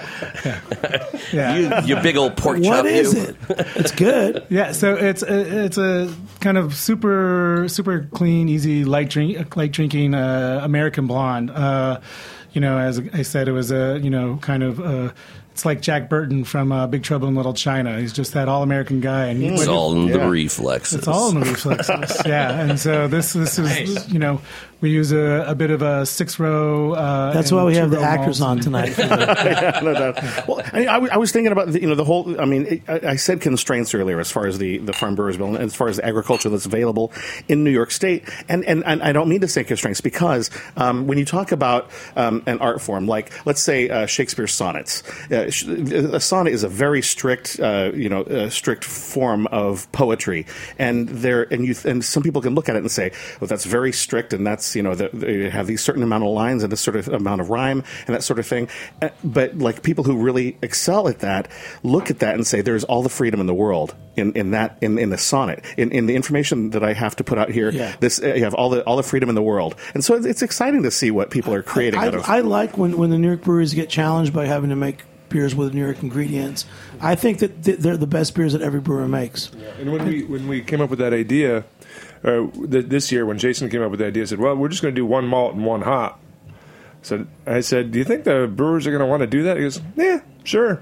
yeah. You big old pork chop. What is you. it? It's good. Yeah, so it's a kind of super clean, easy, light drinking American blonde. As I said, it was it's like Jack Burton from Big Trouble in Little China. He's just that all American guy, and It's all in the reflexes. It's all in the reflexes. Yeah, and so this is we use a bit of a 6-row. That's why we have the actors on tonight. Yeah, no doubt. Well, I was thinking about the whole. I mean, I said constraints earlier as far as the Farm Brewers Bill and as far as the agriculture that's available in New York State, and I don't mean to say constraints because when you talk about an art form like let's say Shakespeare's sonnets, a sonnet is a very strict strict form of poetry, and some people can look at it and say, well, that's very strict, and that's they have these certain amount of lines and this sort of amount of rhyme and that sort of thing. But like people who really excel at that look at that and say, there's all the freedom in the world in the sonnet, in the information that I have to put out here. Yeah. You have all the freedom in the world, and so it's exciting to see what people are creating. I like when the New York breweries get challenged by having to make beers with New York ingredients. I think that they're the best beers that every brewer makes. Yeah. And when we came up with that idea this year, when Jason came up with the idea, I said, "Well, we're just going to do one malt and one hop." So I said, "Do you think the brewers are going to want to do that?" He goes, "Yeah, sure."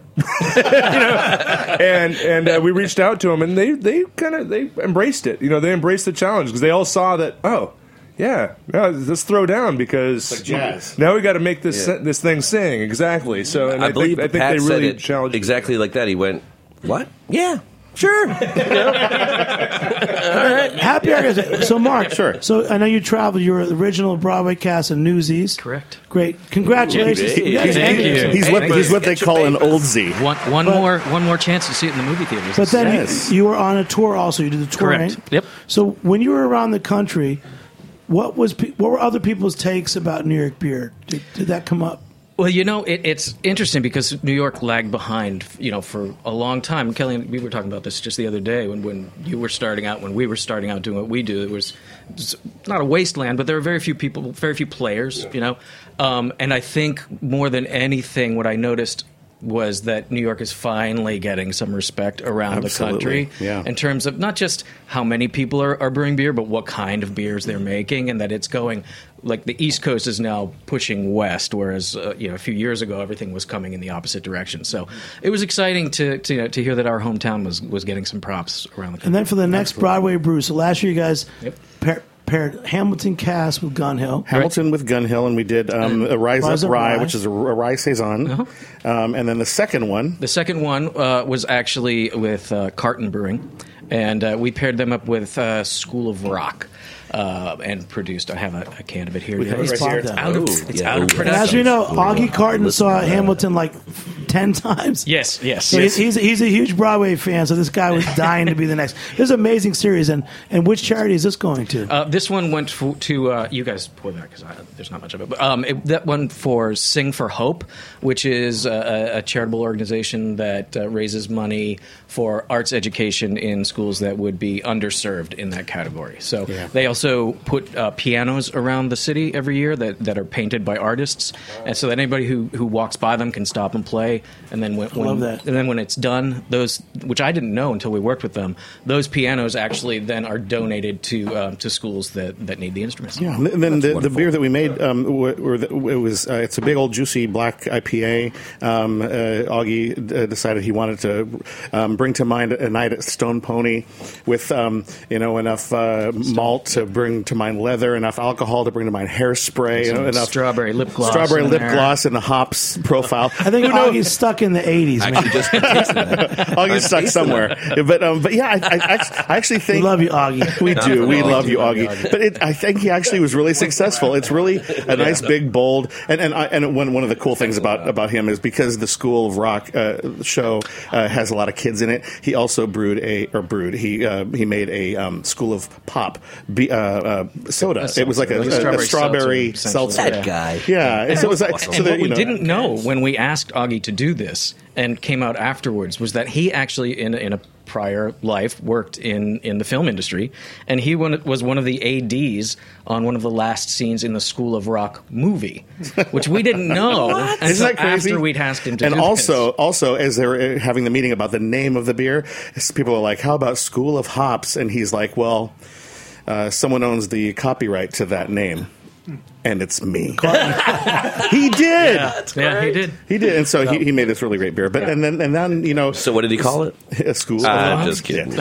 And we reached out to them, and they embraced it. They embraced the challenge because they all saw that. Oh, yeah, let's throw down because like jazz. Now we got to make this thing sing exactly. So and I believe think Pat they said really it challenged exactly like that. He went, "What? Yeah." Sure. Happy hour. So, Mark, sure. So, I know you traveled. You were the original Broadway cast of Newsies. Correct. Great. Congratulations. Hey, thank you. He's what they call an oldsie. One more chance to see it in the movie theaters. But then Yes. you were on a tour also. You did the touring. Correct. Yep. So, when you were around the country, what were other people's takes about New York beer? Did that come up? Well, it's interesting because New York lagged behind, for a long time. Kelly and we were talking about this just the other day when you were starting out, when we were starting out doing what we do. It was not a wasteland, but there were very few people, very few players, And I think more than anything, what I noticed was that New York is finally getting some respect around Absolutely. the country Yeah. in terms of not just how many people are brewing beer, but what kind of beers they're making, and that it's going like the East Coast is now pushing west, whereas a few years ago everything was coming in the opposite direction. So it was exciting to hear that our hometown was getting some props around the country. And then for the next Broadway brew, so last year you guys paired Hamilton Cask with Gun Hill. Hamilton with Gun Hill, and we did a Rise Up Rye, which is a rye saison. Uh-huh. And then the second one. The second one was actually with Carton Brewing, and we paired them up with School of Rock. And produced. I have a can of it here. We have it right here. It's out of production. And as we know, Augie Carton saw Hamilton like 10 times. Yes. So he's a huge Broadway fan, so this guy was dying to be the next. This is an amazing series, and which charity is this going to? This one went to you guys pour that because there's not much of it. But that one for Sing for Hope, which is a charitable organization that raises money for arts education in schools that would be underserved in that category. So they also put pianos around the city every year that are painted by artists, and so that anybody who walks by them can stop and play. And then when it's done, those, which I didn't know until we worked with them, those pianos actually then are donated to schools that need the instruments. Yeah, and then the beer that we made, it's a big old juicy black IPA. Augie decided he wanted to bring to mind a night at Stone Pony with enough malt to bring to mind leather, enough alcohol to bring to mind hairspray, enough strawberry lip gloss, and the hops profile. I think Augie's stuck in the 80s. Actually, just tasted that. Augie's stuck somewhere, but yeah, I actually think we love you, Augie. We do. We love you, Augie. But I think he actually was really successful. It's really a nice, big, bold, and one of the cool things about him is because the School of Rock show has a lot of kids in it. He also he made a School of Pop soda. It was like a strawberry seltzer. That guy. Yeah. And so it was like, what we didn't know when we asked Augie to do this and came out afterwards was that he actually in a prior life worked in the film industry, and he was one of the ADs on one of the last scenes in the School of Rock movie, which we didn't know Isn't that crazy? after we'd asked him to and do also as they were having the meeting about the name of the beer, people were like, how about School of Hops? And he's like, well, someone owns the copyright to that name. And it's me. He did. Yeah, he did. He did, and so he made this really great beer. But and then So what did he call it? A School. I'm just kidding.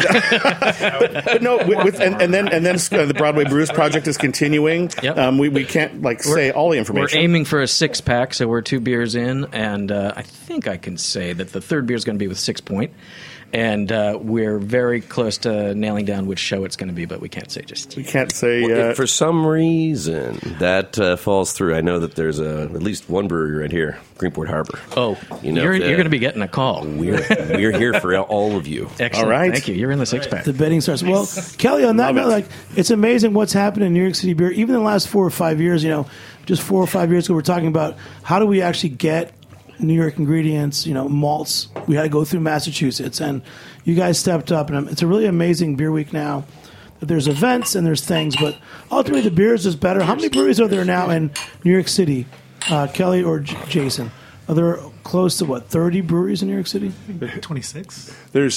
But no, and then the Broadway Brews project is continuing. Yep. We can't say all the information. We're aiming for a 6-pack, so we're 2 beers in, and I think I can say that the third beer is going to be with 6 Point. And we're very close to nailing down which show it's going to be, but we can't say just. We can't say. If for some reason that falls through, I know that there's at least one brewery right here, Greenport Harbor. Oh, you're going to be getting a call. We're here for all of you. Excellent. All right. Thank you. You're in the 6-pack. The betting starts. Well, Kelly, on that note, it's amazing what's happened in New York City beer. Even in the last 4 or 5 years, just 4 or 5 years ago, we're talking about how do we actually get New York ingredients, malts. We had to go through Massachusetts, and you guys stepped up, and it's a really amazing beer week now. There's events and there's things, but ultimately the beer is just better. How many breweries are there now in New York City, Kelly or Jason? Are there close to 30 breweries in New York City? 26. There's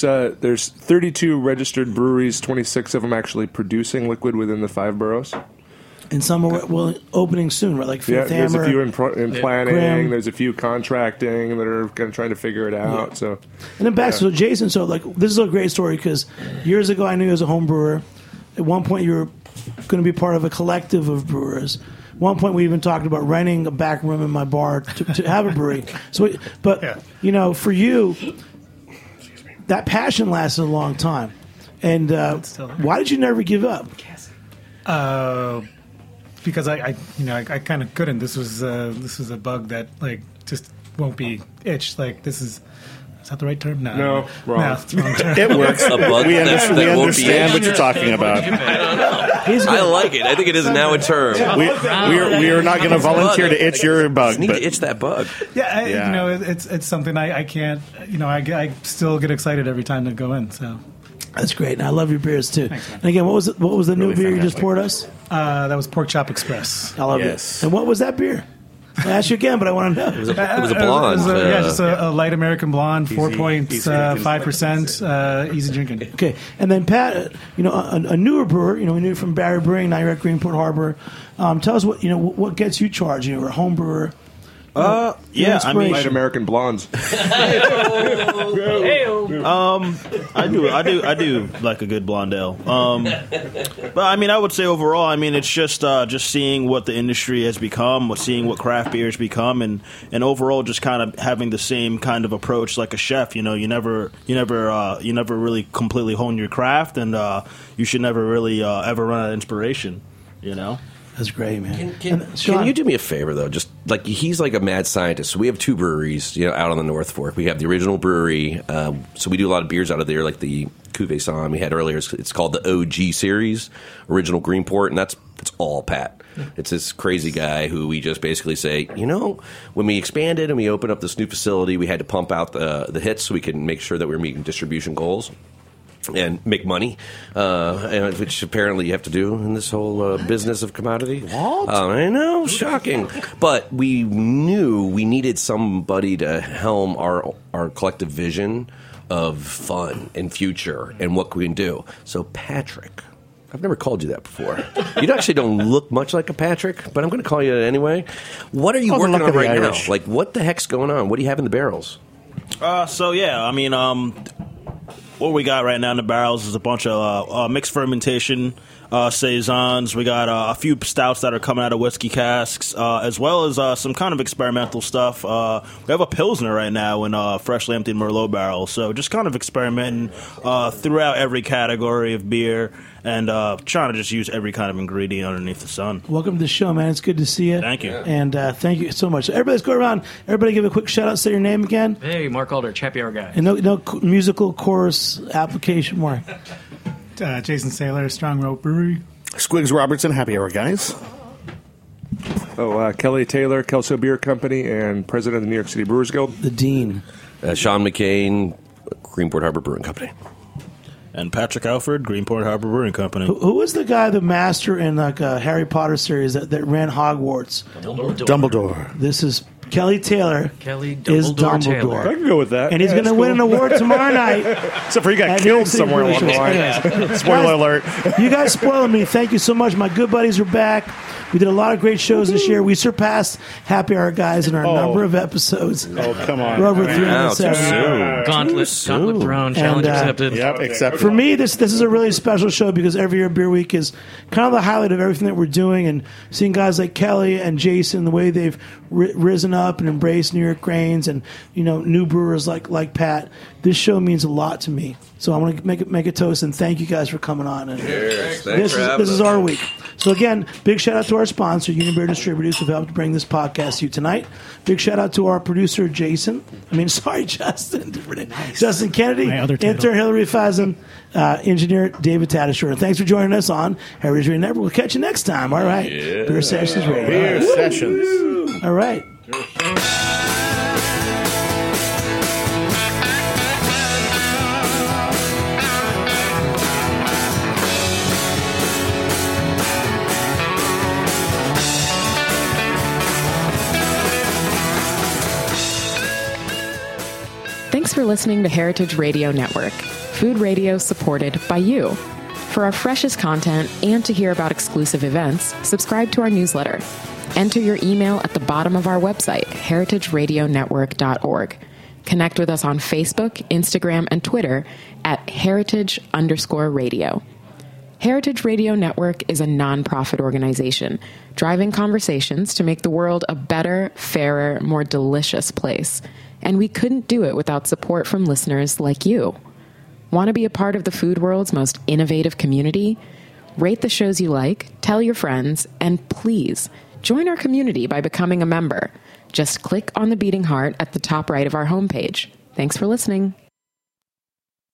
32 registered breweries, 26 of them actually producing liquid within the 5 boroughs. And some are opening soon, right? Like Fifth there's Hammer. a few in planning. Graham. There's a few contracting that are kind of trying to figure it out. Yeah. So, and then back to Jason. So this is a great story because years ago I knew you as a home brewer. At one point you were going to be part of a collective of brewers. At one point we even talked about renting a back room in my bar to have a brewery. So, for you, that passion lasted a long time. And why did you never give up? Because I kind of couldn't. This was a bug that just won't be itched. Is that the right term? No, wrong. No, it's the wrong term. It works. A bug we that understand what you're talking about. I like it. I think it is now a term. We are not going to volunteer to itch your bug. I need to itch that bug. It's something I can't. I still get excited every time to go in. So. That's great, and I love your beers too. Thanks, man. And again, what was the new beer fantastic. you just poured us? That was Pork Chop Express. I love it. And what was that beer? I asked you again, but I want to know. It was a blonde. Just a light American blonde, 4.5%, easy drinking. Okay, and then Pat, a newer brewer. We knew from Barry Brewing. Now you're at Greenport Harbor. Tell us what gets you charged. You're a home brewer. Yeah, I mean, Light American Blondes. I do like a good blonde ale. But I mean, I would say overall, I mean, it's just seeing what the industry has become, seeing what craft beer has become, and overall just kind of having the same kind of approach like a chef. You know, you never really completely hone your craft, and you should never really ever run out of inspiration. You know. That's great, man. Can you do me a favor, though? Just like he's like a mad scientist. So we have 2 breweries, out on the North Fork. We have the original brewery, so we do a lot of beers out of there, like the Cuvée San we had earlier. It's called the OG series, Original Greenport, and it's all Pat. It's this crazy guy who we just basically say, when we expanded and we opened up this new facility, we had to pump out the hits so we could make sure that we were meeting distribution goals and make money, which apparently you have to do in this whole business of commodity. What? I know, shocking. But we knew we needed somebody to helm our collective vision of fun and future and what we can do. So Patrick, I've never called you that before. You actually don't look much like a Patrick, but I'm going to call you that anyway. What are you working on right now? Like, what the heck's going on? What do you have in the barrels? What we got right now in the barrels is a bunch of mixed fermentation saisons. We got a few stouts that are coming out of whiskey casks, as well as some kind of experimental stuff. We have a Pilsner right now in a freshly emptied Merlot barrel. So just kind of experimenting throughout every category of beer and trying to just use every kind of ingredient underneath the sun. Welcome to the show, man. It's good to see you. Thank you. And thank you so much. Everybody, let's go around. Everybody give a quick shout-out. Say your name again. Hey, Mark Aldrich, Happy Hour Guy. And no musical chorus application, Mark. Jason Saylor, Strong Rope Brewery. Squiggs Robertson, Happy Hour Guys. Kelly Taylor, Kelso Beer Company, and president of the New York City Brewers Guild. The Dean. Sean McCain, Greenport Harbor Brewing Company. And Patrick Alford, Greenport Harbor Brewing Company. Who was the guy, the master in like a Harry Potter series that ran Hogwarts? Dumbledore. This is Kelly Taylor. Kelly is Dumbledore. Dumbledore. I can go with that. And he's going to win an award tomorrow night. Except for he got killed somewhere along the line. Spoiler alert. You guys spoiling me. Thank you so much. My good buddies are back. We did a lot of great shows this year. We surpassed Happy Hour Guys in our number of episodes. Oh, come on. We're over 370. Gauntlet thrown, challenge accepted. Yep, accepted. For me, this is a really special show because every year Beer Week is kind of the highlight of everything that we're doing, and seeing guys like Kelly and Jason, the way they've risen up and embraced New York grains, and new brewers like Pat. This show means a lot to me. So I want to make a toast and thank you guys for coming on. And Cheers. This is our week. So again, big shout out to our sponsor, Union Beer Distributors, who've helped bring this podcast to you tonight. Big shout out to our producer, Justin. Nice. Justin Kennedy, intern Hillary Fazen, engineer David Tadishore. And thanks for joining us on Heritage Radio Network. We'll catch you next time. All right. Yeah. Beer Sessions Radio. Beer Sessions. All right. Thanks for listening to Heritage Radio Network, food radio supported by you. For our freshest content and to hear about exclusive events, subscribe to our newsletter. Enter your email at the bottom of our website, heritageradionetwork.org. Connect with us on Facebook, Instagram, and Twitter at heritage_radio. Heritage Radio Network is a nonprofit organization driving conversations to make the world a better, fairer, more delicious place. And we couldn't do it without support from listeners like you. Want to be a part of the food world's most innovative community? Rate the shows you like, tell your friends, and please join our community by becoming a member. Just click on the beating heart at the top right of our homepage. Thanks for listening.